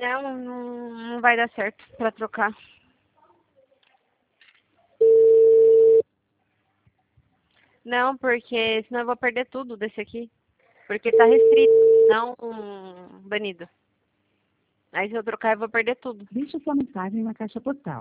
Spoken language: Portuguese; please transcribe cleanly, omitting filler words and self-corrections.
Não vai dar certo pra trocar. Não, porque senão eu vou perder tudo desse aqui. Porque tá restrito, não banido. Aí se eu trocar eu vou perder tudo. Deixe sua mensagem na caixa postal.